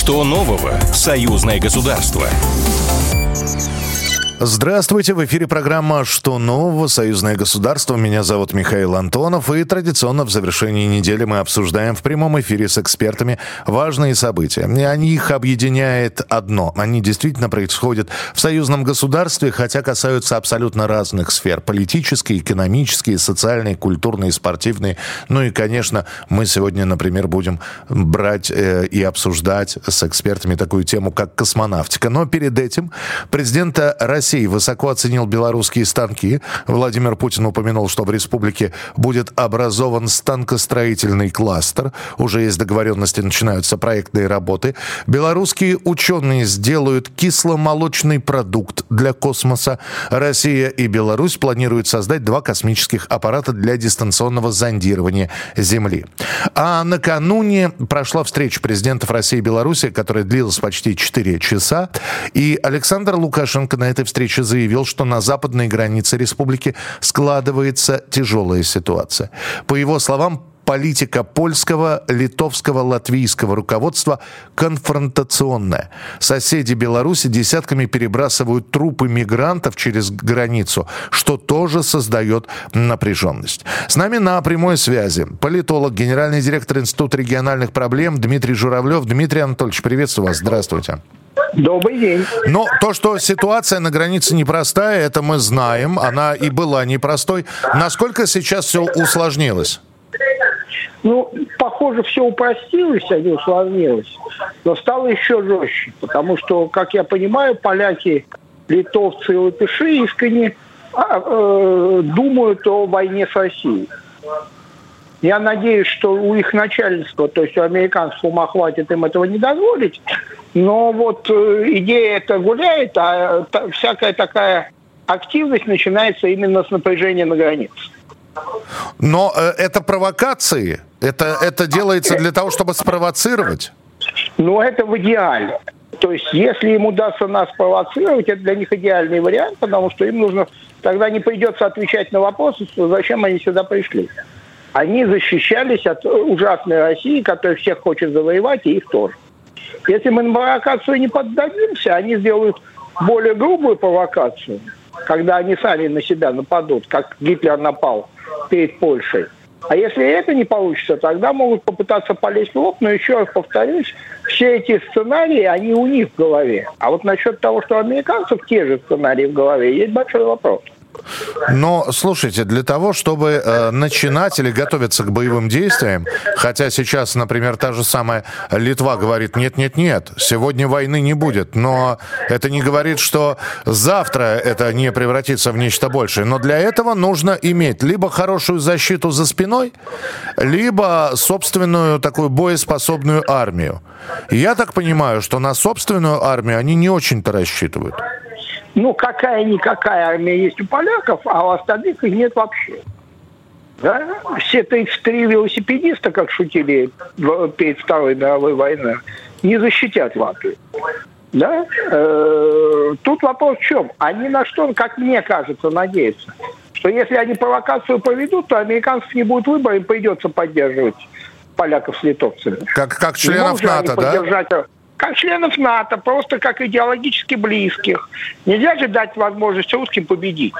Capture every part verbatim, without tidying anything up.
Что нового в союзное государство? Здравствуйте, в эфире программа «Что нового? Союзное государство». Меня зовут Михаил Антонов, и традиционно в завершении недели мы обсуждаем в прямом эфире с экспертами важные события. И они их объединяет одно. Они действительно происходят в союзном государстве, хотя касаются абсолютно разных сфер. Политические, экономические, социальные, культурные, спортивные. Ну и, конечно, мы сегодня, например, будем брать э, и обсуждать с экспертами такую тему, как космонавтика. Но перед этим президент России высоко оценил белорусские станки. Владимир Путин упомянул, что в республике будет образован станкостроительный кластер. Уже есть договоренности, начинаются проектные работы. Белорусские ученые сделают кисломолочный продукт для космоса. Россия и Беларусь планируют создать два космических аппарата для дистанционного зондирования Земли. А накануне прошла встреча президентов России и Беларуси, которая длилась почти четыре часа. И Александр Лукашенко на этой встрече заявил, что на западной границе республики складывается тяжелая ситуация. По его словам, политика польского, литовского, латвийского руководства конфронтационная. Соседи Беларуси десятками перебрасывают трупы мигрантов через границу, что тоже создает напряженность. С нами на прямой связи политолог, генеральный директор Института региональных проблем Дмитрий Журавлев. Дмитрий Анатольевич, приветствую вас. Здравствуйте. Добрый день. Но то, что ситуация на границе непростая, это мы знаем. Она и была непростой. Насколько сейчас все усложнилось? Ну, похоже, все упростилось, а не усложнилось. Но стало еще жестче. Потому что, как я понимаю, поляки, литовцы и латыши искренне а, э, думают о войне с Россией. Я надеюсь, что у их начальства, то есть у американцев, ума хватит им этого не дозволить. Но вот э, идея эта гуляет, а та, всякая такая активность начинается именно с напряжения на границе. Но э, это провокации? Это, это делается для того, чтобы спровоцировать? Ну, это в идеале. То есть, если им удастся нас спровоцировать, это для них идеальный вариант, потому что им нужно... Тогда не придется отвечать на вопросы, зачем они сюда пришли. Они защищались от ужасной России, которая всех хочет завоевать, и их тоже. Если мы на провокацию не поддадимся, они сделают более грубую провокацию, когда они сами на себя нападут, как Гитлер напал перед Польшей. А если это не получится, тогда могут попытаться полезть в лоб, но еще раз повторюсь, все эти сценарии, они у них в голове. А вот насчет того, что у американцев те же сценарии в голове, есть большой вопрос. Но, слушайте, для того, чтобы э, начинать или готовиться к боевым действиям, хотя сейчас, например, та же самая Литва говорит, нет-нет-нет, сегодня войны не будет, но это не говорит, что завтра это не превратится в нечто большее. Но для этого нужно иметь либо хорошую защиту за спиной, либо собственную такую боеспособную армию. Я так понимаю, что на собственную армию они не очень-то рассчитывают. Ну, какая-никакая армия есть у поляков, а у остальных их нет вообще. Да? Все тридцать три велосипедиста, как шутили перед Второй мировой войной, не защитят Латвию. Да? Э-э- тут вопрос в чем? Они на что, как мне кажется, надеются? Что если они провокацию проведут, то американцев не будет выбора, им придется поддерживать поляков с литовцами. Как, как членов НАТО, да? Как членов НАТО, просто как идеологически близких. Нельзя же дать возможность русским победить.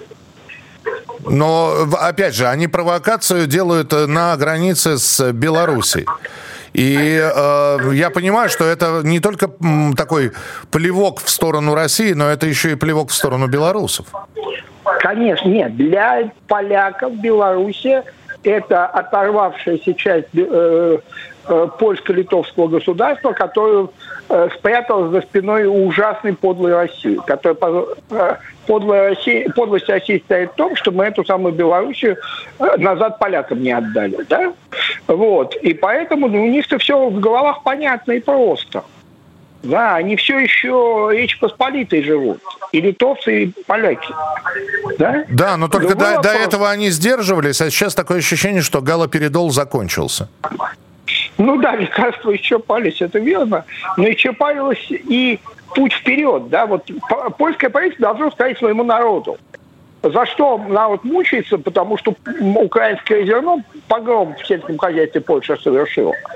Но, опять же, они провокацию делают на границе с Белоруссией. И э, я понимаю, что это не только м, такой плевок в сторону России, но это еще и плевок в сторону белорусов. Конечно, нет. Для поляков Белоруссия – это оторвавшаяся часть э, э, польско-литовского государства, которое э, спряталось за спиной ужасной подлой России. Которая, э, подлая Россия, подлость России стоит в том, что мы эту самую Белоруссию э, назад полякам не отдали. Да? Вот. И поэтому ну, у них-то все в головах понятно и просто. Да, они все еще Речь Посполитой живут. И литовцы, и поляки. Да, да, но только до, до этого они сдерживались, а сейчас такое ощущение, что галоперидол закончился. Ну да, лекарства исчерпались, это верно. Но исчерпалось и путь вперед. Да? Вот польское правительство должно сказать своему народу. За что народ мучается? Потому что украинское зерно погром в сельском хозяйстве Польша совершила.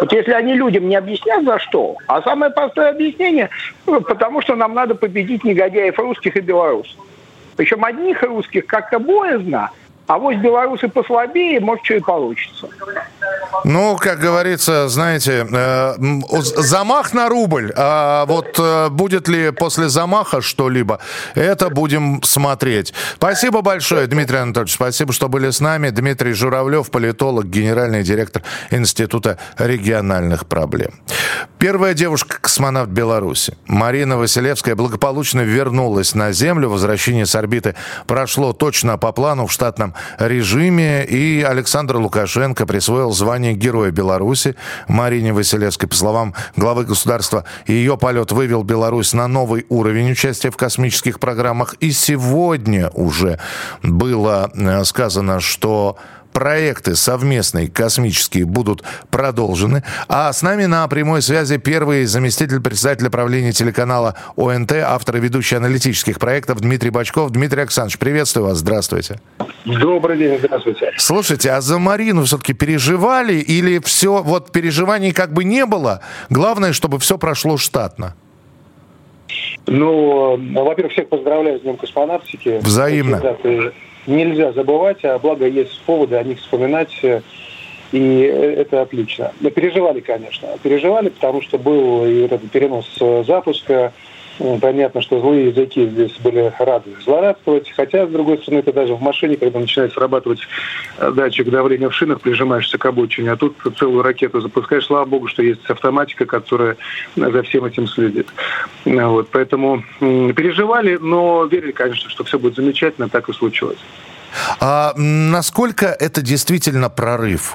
Вот если они людям не объяснят, за что, а самое простое объяснение, потому что нам надо победить негодяев русских и белорусов. Причем одних русских как-то боязно, а вот белорусы послабее, может, что и получится. Ну, как говорится, знаете, э, замах на рубль, а вот э, будет ли после замаха что-либо, это будем смотреть. Спасибо большое, Дмитрий Анатольевич, спасибо, что были с нами. Дмитрий Журавлев, политолог, генеральный директор Института региональных проблем. Первая девушка-космонавт Беларуси, Марина Василевская, благополучно вернулась на Землю. Возвращение с орбиты прошло точно по плану в штатном режиме, и Александр Лукашенко присвоил звание Героя Беларуси Марине Василевской. По словам главы государства, ее полет вывел Беларусь на новый уровень участия в космических программах. И сегодня уже было сказано, что проекты совместные космические будут продолжены. А с нами на прямой связи первый заместитель председателя правления телеканала ОНТ, автор и ведущий аналитических проектов Дмитрий Бочков. Дмитрий Александрович, приветствую вас, здравствуйте. Добрый день, здравствуйте. Слушайте, а за Марину все-таки переживали или все, вот переживаний как бы не было? Главное, чтобы все прошло штатно. Ну, во-первых, всех поздравляю с Днем космонавтики. Взаимно. Нельзя забывать, а благо есть поводы о них вспоминать, и это отлично. Мы переживали, конечно. Переживали, потому что был и этот перенос запуска. Понятно, что злые языки здесь были рады злорадствовать. Хотя, с другой стороны, ты даже в машине, когда начинает срабатывать датчик давления в шинах, прижимаешься к обочине, а тут целую ракету запускаешь. Слава богу, что есть автоматика, которая за всем этим следит. Вот, поэтому переживали, но верили, конечно, что все будет замечательно, так и случилось. А насколько это действительно прорыв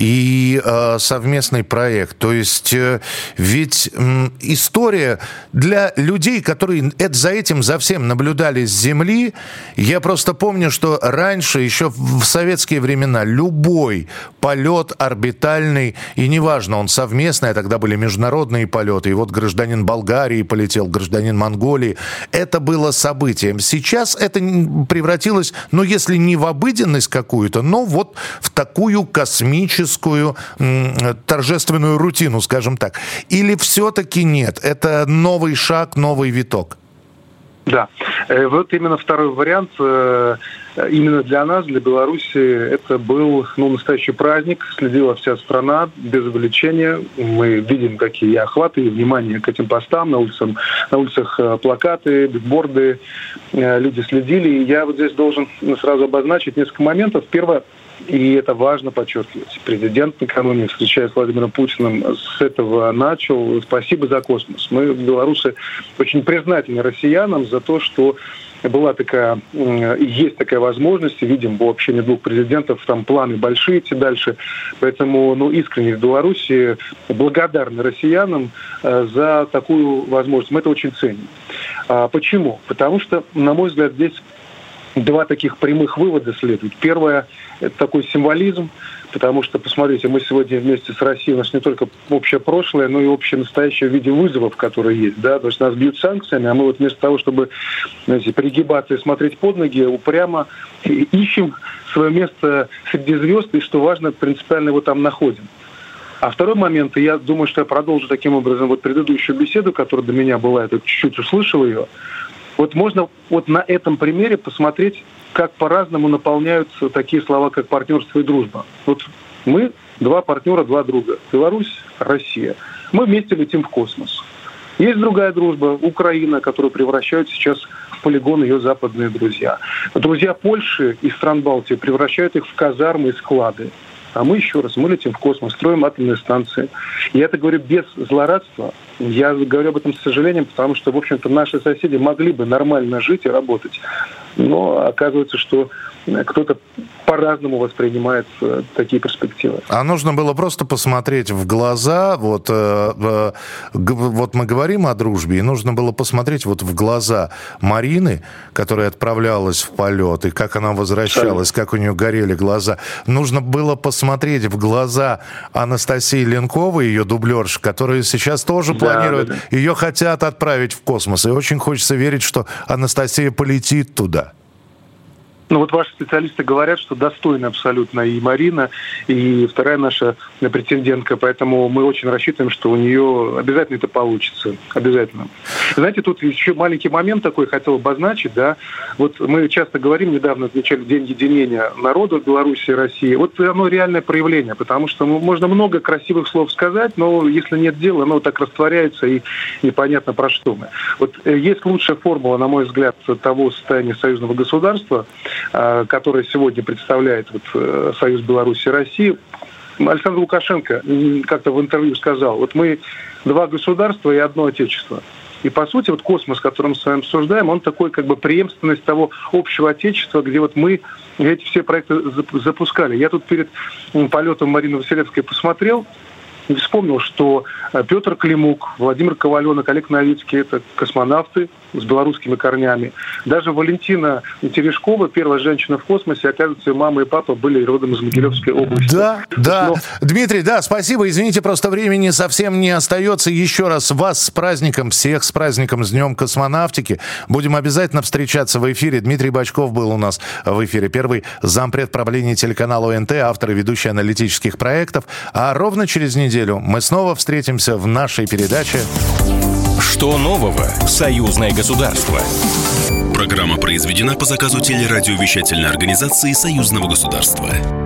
и э, совместный проект? То есть э, ведь э, история для людей, которые это, за этим, за всем наблюдали с Земли, я просто помню, что раньше, еще в советские времена, любой полет орбитальный, и неважно, он совместный, а тогда были международные полеты, и вот гражданин Болгарии полетел, гражданин Монголии, это было событием. Сейчас это превратилось, ну, если не в обыденность какую-то, но вот в такую космическую м, торжественную рутину, скажем так. Или все-таки нет? Это новый шаг, новый виток? Да. Вот именно второй вариант. Именно для нас, для Беларуси, это был ну, настоящий праздник. Следила вся страна без увлечения. Мы видим, какие охваты и внимание к этим постам. На улицах, на улицах плакаты, бигборды. Люди следили. И я вот здесь должен сразу обозначить несколько моментов. Первое, и это важно подчеркивать. Президент накануне, встречаясь с Владимиром Путиным, с этого начал. Спасибо за космос. Мы, белорусы, очень признательны россиянам за то, что была такая, есть такая возможность, видим по общению двух президентов, там планы большие идти дальше, поэтому ну, искренне в Беларуси благодарны россиянам за такую возможность. Мы это очень ценим. А почему? Потому что, на мой взгляд, здесь два таких прямых вывода следует. Первое – это такой символизм, потому что, посмотрите, мы сегодня вместе с Россией, у нас не только общее прошлое, но и общее настоящее в виде вызовов, которые есть. Да? То есть нас бьют санкциями, а мы вот вместо того, чтобы, знаете, пригибаться и смотреть под ноги, упрямо ищем свое место среди звезд, и, что важно, принципиально его там находим. А второй момент, и я думаю, что я продолжу таким образом вот предыдущую беседу, которая до меня была, я так чуть-чуть услышал ее. Вот можно вот на этом примере посмотреть, как по-разному наполняются такие слова, как партнерство и дружба. Вот мы два партнера, два друга. Беларусь, Россия. Мы вместе летим в космос. Есть другая дружба, Украина, которую превращают сейчас в полигон ее западные друзья. Друзья Польши и стран Балтии превращают их в казармы и склады. А мы еще раз, мы летим в космос, строим атомные станции. Я это говорю без злорадства. Я говорю об этом с сожалением, потому что, в общем-то, наши соседи могли бы нормально жить и работать. Но оказывается, что кто-то по-разному воспринимает э, такие перспективы. А нужно было просто посмотреть в глаза, вот, э, э, г- вот мы говорим о дружбе, и нужно было посмотреть вот в глаза Марины, которая отправлялась в полет, и как она возвращалась, как у нее горели глаза. Нужно было посмотреть в глаза Анастасии Ленковой, ее дублерши, которая сейчас тоже да, планирует, да, да. Ее хотят отправить в космос, и очень хочется верить, что Анастасия полетит туда. Ну вот ваши специалисты говорят, что достойны абсолютно и Марина, и вторая наша претендентка, поэтому мы очень рассчитываем, что у нее обязательно это получится. Обязательно. Знаете, тут еще маленький момент такой хотел обозначить, да. Вот мы часто говорим, недавно отмечали День единения народа Беларуси и России. Вот оно реальное проявление, потому что ну, можно много красивых слов сказать, но если нет дела, оно так растворяется и непонятно про что мы. Вот есть лучшая формула, на мой взгляд, того состояния союзного государства, которая сегодня представляет вот, Союз Беларуси и России. Александр Лукашенко как-то в интервью сказал, вот мы два государства и одно отечество. И, по сути, вот космос, который мы с вами обсуждаем, он такой, как бы, преемственность того общего отечества, где вот мы эти все проекты запускали. Я тут перед полетом Марины Василевской посмотрел и вспомнил, что Петр Климук, Владимир Коваленок, Олег Новицкий – это космонавты с белорусскими корнями. Даже Валентина Терешкова, первая женщина в космосе, оказывается, мама и папа были родом из Могилевской области. Да, да. Но... Дмитрий, да, спасибо. Извините, просто времени совсем не остается. Еще раз вас с праздником, всех с праздником, с Днем космонавтики. Будем обязательно встречаться в эфире. Дмитрий Бочков был у нас в эфире. Первый зампред правления телеканала ОНТ, автор и ведущий аналитических проектов. А ровно через неделю мы снова встретимся в нашей передаче «Что нового? Союзное государство». Программа произведена по заказу телерадиовещательной организации Союзного государства.